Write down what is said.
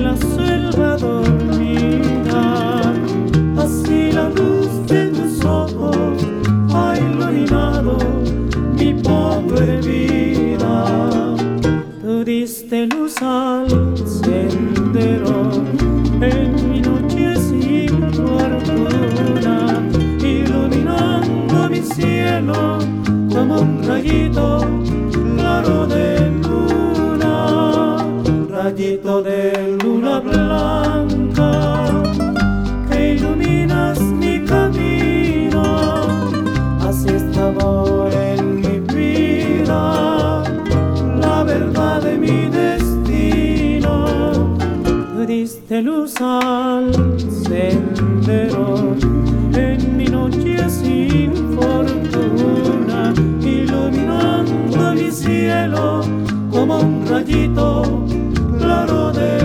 la selva dormida. Así la luz de tus ojos ha iluminado mi pobre vida. Tú diste luz al sendero en mi noche sin fortuna, iluminando mi cielo como un rayito claro de luna, rayito de luna blanca que iluminas mi camino. Así estaba en mi vida la verdad de mi destino. Tú diste luz al sendero en mi noche sin fortuna, iluminando mi cielo como un rayito claro de